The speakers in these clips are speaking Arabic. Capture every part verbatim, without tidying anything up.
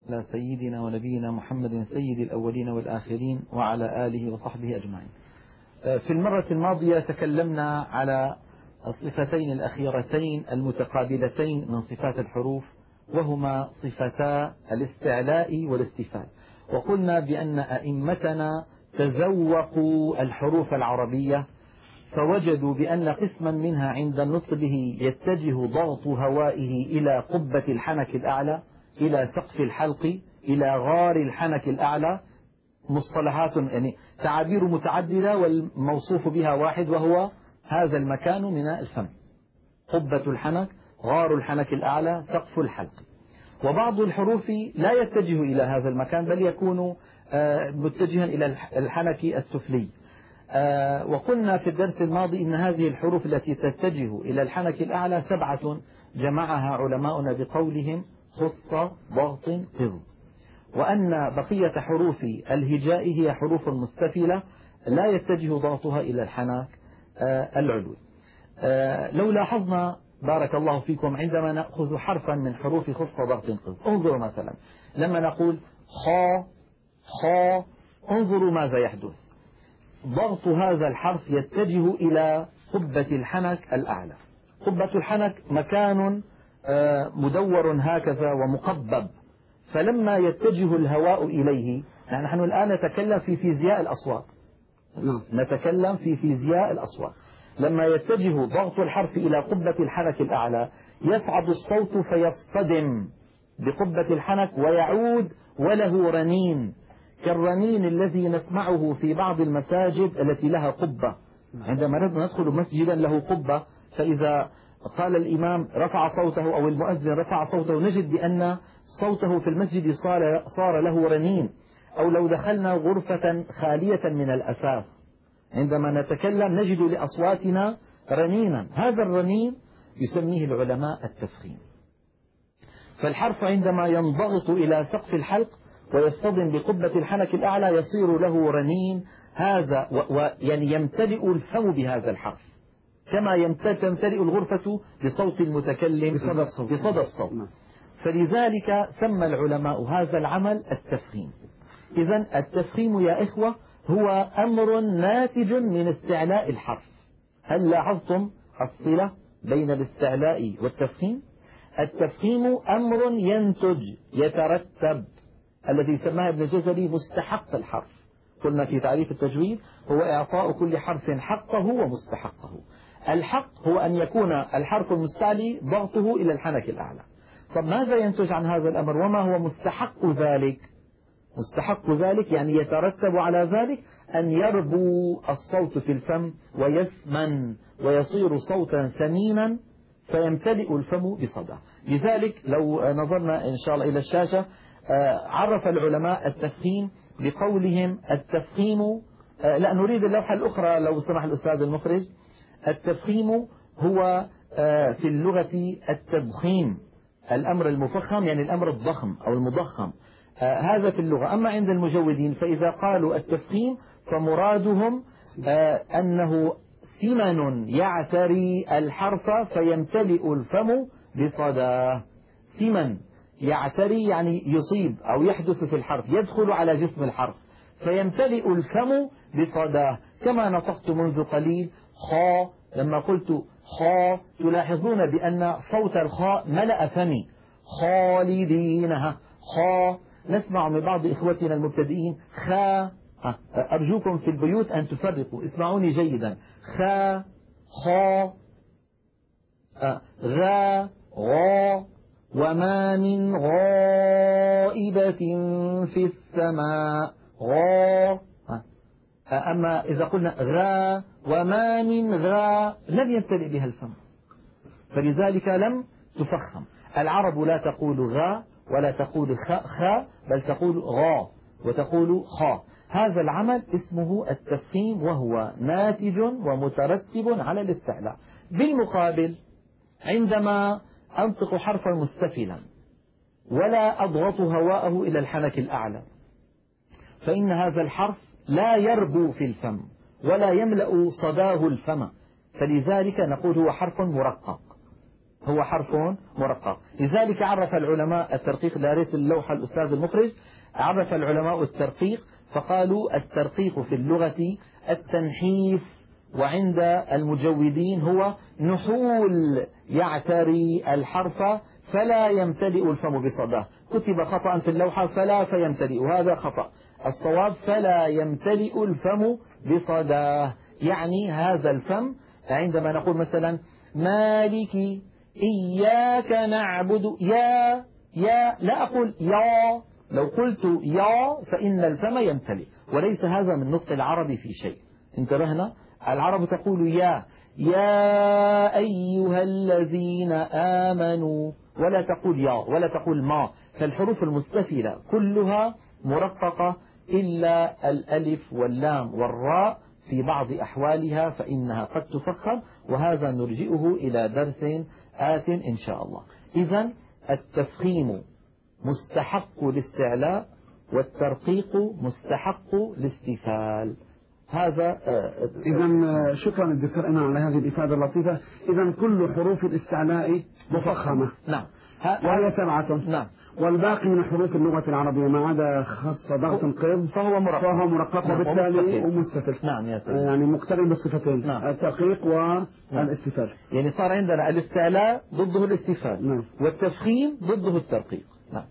على سيدنا ونبينا محمد سيد الأولين والآخرين وعلى آله وصحبه أجمعين. في المرة الماضية تكلمنا على الصفتين الأخيرتين المتقابلتين من صفات الحروف، وهما صفتا الاستعلاء والاستفال، وقلنا بأن أئمتنا تذوقوا الحروف العربية فوجدوا بأن قسما منها عند النطق به يتجه ضغط هوائه إلى قبة الحنك الأعلى، إلى سقف الحلق، إلى غار الحنك الأعلى، مصطلحات يعني تعابير متعددة والموصوف بها واحد، وهو هذا المكان من الفم، قبة الحنك، غار الحنك الأعلى، سقف الحلق. وبعض الحروف لا يتجه إلى هذا المكان بل يكون متجها إلى الحنك السفلي. وقلنا في الدرس الماضي إن هذه الحروف التي تتجه إلى الحنك الأعلى سبعة جمعها علماؤنا بقولهم خص ضغط قض، وأن بقية حروف الهجاء هي حروف مستفلة لا يتجه ضغطها إلى الحنك العلوي. لو لاحظنا بارك الله فيكم عندما نأخذ حرفا من حروف خص ضغط قض، انظروا مثلا لما نقول خا خا، انظروا ماذا يحدث. ضغط هذا الحرف يتجه إلى قبة الحنك الأعلى. قبة الحنك مكان مدور هكذا ومقبب، فلما يتجه الهواء إليه، يعني نحن الآن نتكلم في فيزياء الأصوات، نتكلم في فيزياء الأصوات. لما يتجه ضغط الحرف إلى قبة الحنك الأعلى يصعد الصوت فيصطدم بقبة الحنك ويعود وله رنين، كالرنين الذي نسمعه في بعض المساجد التي لها قبة. عندما ندخل مسجدا له قبة، فإذا قال الإمام رفع صوته أو المؤذن رفع صوته نجد بأن صوته في المسجد صار, صار له رنين. أو لو دخلنا غرفة خالية من الأثاث عندما نتكلم نجد لأصواتنا رنينا، هذا الرنين يسميه العلماء التفخيم. فالحرف عندما ينضغط إلى سقف الحلق ويصطدم بقبة الحنك الأعلى يصير له رنين، هذا ويعني يمتلئ الفم بهذا الحرف كما تمتلئ الغرفة بصوت المتكلم بصدى الصوت, بصدى الصوت. فلذلك سمى العلماء هذا العمل التفخيم. إذن التفخيم يا إخوة هو أمر ناتج من استعلاء الحرف. هل لاحظتم الصلة بين الاستعلاء والتفخيم؟ التفخيم أمر ينتج يترتب، الذي سماه ابن الجزري مستحق الحرف. قلنا في تعريف التجويد هو إعطاء كل حرف حقه ومستحقه. الحق هو أن يكون الحرف المستعلي ضغطه إلى الحنك الأعلى. طب ماذا ينتج عن هذا الأمر؟ وما هو مستحق ذلك؟ مستحق ذلك يعني يترتب على ذلك أن يربو الصوت في الفم ويثمن ويصير صوتا ثمينا فيمتلئ الفم بصدى. لذلك لو نظرنا إن شاء الله إلى الشاشة عرف العلماء التفخيم بقولهم التفخيم، لا نريد اللوحة الأخرى لو سمح الأستاذ المخرج. التفخيم هو في اللغة التضخيم، الأمر المفخم يعني الأمر الضخم أو المضخم، هذا في اللغة. أما عند المجودين فإذا قالوا التفخيم فمرادهم أنه ثمن يعتري الحرف فيمتلئ الفم بصداه. ثمن يعتري يعني يصيب أو يحدث في الحرف، يدخل على جسم الحرف فيمتلئ الفم بصداه. كما نطقت منذ قليل خا، لما قلت خا تلاحظون بأن صوت الخاء ملأ فمي. خالدينها خا. نسمع من بعض إخوتنا المبتدئين خا. أرجوكم في البيوت أن تفرقوا، اسمعوني جيدا. خا خا غا غا. وما من غائبة في السماء غا. أما إذا قلنا غا وما من غا لم يمتلئ بها الفم، فلذلك لم تفخم. العرب لا تقول غا ولا تقول خا, خا بل تقول غا وتقول خا. هذا العمل اسمه التفخيم وهو ناتج ومترتب على الاستعلاء. بالمقابل عندما أنطق حرفا مستفلا ولا أضغط هواءه إلى الحنك الأعلى فإن هذا الحرف لا يربو في الفم ولا يملأ صداه الفم، فلذلك نقول هو حرف مرقق. هو حرف مرقق. لذلك عرف العلماء الترقيق، دارس اللوحة الأستاذ المخرج، عرف العلماء الترقيق فقالوا الترقيق في اللغة التنحيف، وعند المجودين هو نحول يعتري الحرف فلا يمتلئ الفم بصداه. كتب خطأ في اللوحة فلا فيمتلئ، هذا خطأ. الصواب فلا يمتلئ الفم بصداه، يعني هذا الفم عندما نقول مثلا مالك إياك نعبد، يا يا لا أقول يا، لو قلت يا فإن الفم يمتلئ، وليس هذا من نطق العرب في شيء. انتبهنا، العرب تقول يا يا أيها الذين آمنوا، ولا تقول يا ولا تقول ما. فالحروف المستفلة كلها مرققة إلا الألف واللام والراء في بعض أحوالها فإنها قد تفخم، وهذا نرجئه إلى درس آت إن شاء الله. إذن التفخيم مستحق الاستعلاء، والترقيق مستحق الاستفال. هذا إذا شكرا الدكتور إمام على هذه الإفادة اللطيفة. إذا كل حروف الاستعلاء مفخمة، نعم، وهي سبعة، نعم، والباقي من حروف اللغة العربية ما عدا خاص ضغط القيض فهو مرقق، فهو مرقق وبالتالي ومستفل. نعم يا سيدي، يعني مقترن بالصفتين، نعم. الترقيق والاستفال. يعني صار عندنا الاستعلاء ضده الاستفال، نعم. والتفخيم ضده الترقيق. نعم.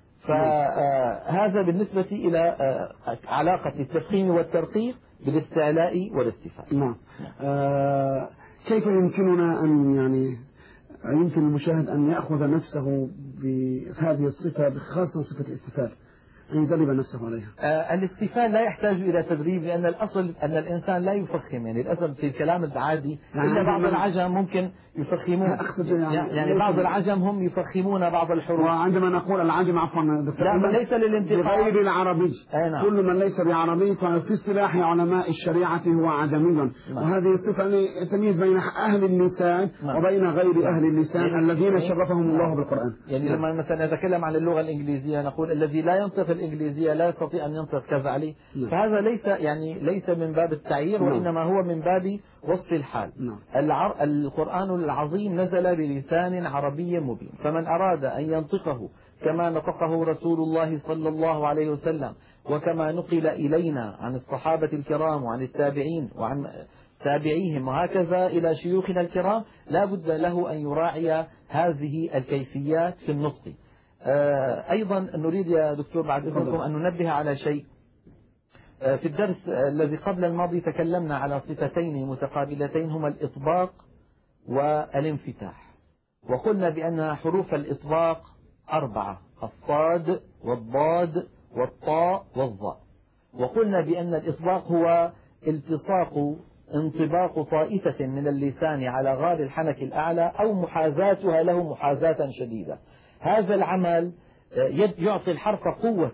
فهذا بالنسبة إلى علاقة التفخيم والترقيق بالاستعلاء والاستفال. نعم. آه كيف يمكننا أن يعني يمكن المشاهد أن يأخذ نفسه بهذه الصفة، خاصة صفة الاستفال، أن يدرب نفسه عليها؟ آه الاستفال لا يحتاج إلى تدريب، لأن الأصل أن الإنسان لا يفخم. يعني الأصل في الكلام العادي يعني إلا بعض العجم ممكن يفخمون، يعني, يعني, يعني بعض العجم هم يفخمون بعض الحروف. وعندما نقول العجم عفوا لا ليس للانتقاء بغير العربي، نعم. كل من ليس بعربي ففي اصطلاح علماء الشريعة هو عجمي، نعم. وهذه الصفة تمييز بين أهل اللسان نعم. وبين غير نعم. أهل اللسان يعني الذين شرفهم الله بالقرآن. يعني نعم. لما مثلا نتكلم عن اللغة الإنجليزية نقول الذي لا ينطق الإنجليزية لا يستطيع أن ينطق كذا عليه، نعم. فهذا ليس يعني ليس من باب التعيير، نعم. وإنما هو من باب وصف الحال. نعم. العر... القرآن العظيم نزل بلسان عربي مبين، فمن أراد أن ينطقه كما نطقه رسول الله صلى الله عليه وسلم، وكما نقل إلينا عن الصحابة الكرام وعن التابعين وعن تابعيهم وهكذا إلى شيوخنا الكرام، لا بد له أن يراعي هذه الكيفيات في النطق. أيضا نريد يا دكتور بعد إذنكم أن ننبه على شيء. في الدرس الذي قبل الماضي تكلمنا على صفتين متقابلتين هما الإطباق والانفتاح، وقلنا بأن حروف الإطباق أربعة: الصاد والضاد والطاء والظاء. وقلنا بأن الإطباق هو التصاق انطباق طائفة من اللسان على غار الحنك الأعلى أو محاذاتها له محاذاة شديدة. هذا العمل يعطي الحرف قوة.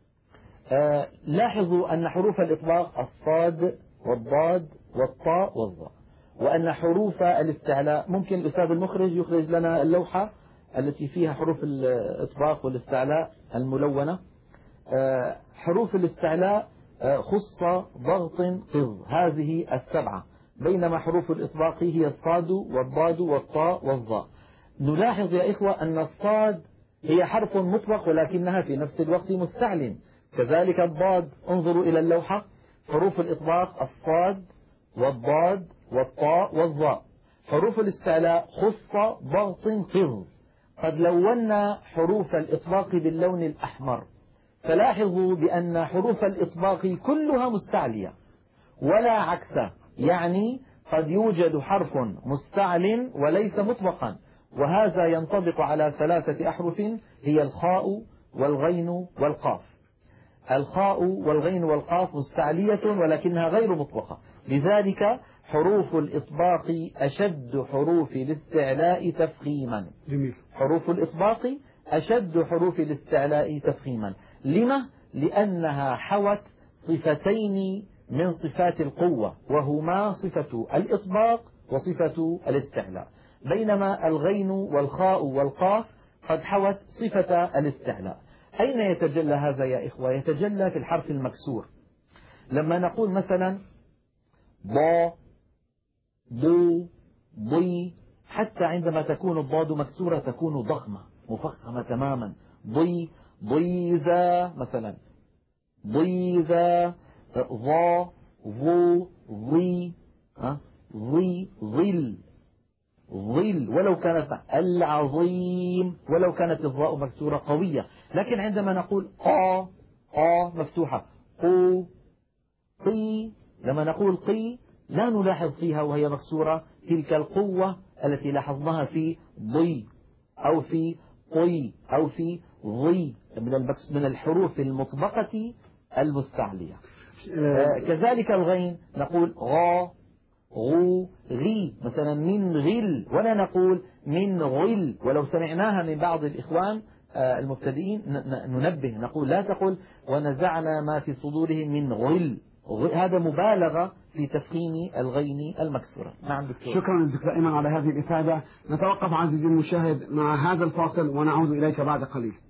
لاحظوا أن حروف الإطباق الصاد والضاد والطاء والظاء، وأن حروف الاستعلاء ممكن الأستاذ المخرج يخرج لنا اللوحة التي فيها حروف الإطباق والاستعلاء الملونة. حروف الاستعلاء خص ضغط قض، هذه السبعة، بينما حروف الإطباق هي الصاد والضاد والطاء والظاء. نلاحظ يا إخوة أن الصاد هي حرف مطبق ولكنها في نفس الوقت مستعل، كذلك الضاد. انظروا إلى اللوحة، حروف الإطباق الصاد والضاد والطاء والظاء. حروف الاستعلاء خص ضغط قض. قد لونا حروف الإطباق باللون الأحمر، فلاحظوا بأن حروف الإطباق كلها مستعلية ولا عكس، يعني قد يوجد حرف مستعل وليس مطبقا، وهذا ينطبق على ثلاثة أحرف هي الخاء والغين والقاف. الخاء والغين والقاف مستعلية ولكنها غير مطبقة، لذلك حروف الإطباق أشد حروف الاستعلاء تفخيما. جميل. حروف الإطباق أشد حروف الاستعلاء تفخيما. لما؟ لأنها حوت صفتين من صفات القوة، وهما صفة الإطباق وصفة الاستعلاء، بينما الغين والخاء والقاف قد حوت صفة الاستعلاء. أين يتجلى هذا يا إخوة؟ يتجلى في الحرف المكسور. لما نقول مثلا ضا ضو ضي، حتى عندما تكون الضاد مكسورة تكون ضخمة مفخمة تماما. ضي ضيذا مثلا، ضيذا. ضا ضو ضي ضي ظل ظل، ولو كانت العظيم ولو كانت الضاء مكسورة قوية. لكن عندما نقول قا قا مفتوحة، قو قي، لما نقول قي لا نلاحظ فيها وهي مكسورة تلك القوة التي لاحظناها في ضي أو في طي أو في ضي من الحروف المطبقة المستعلية. آه كذلك الغين نقول غا غو غي مثلا من غل، ولا نقول من غل. ولو سمعناها من بعض الإخوان آه المبتدئين ننبه نقول لا تقل ونزعنا ما في صدورهم من غل، هذا مبالغة في تفخيم الغين المكسورة. نعم دكتور. شكرا دكتور أيمن على هذه الإفادة. نتوقف عزيزي المشاهد مع هذا الفاصل ونعود إليك بعد قليل.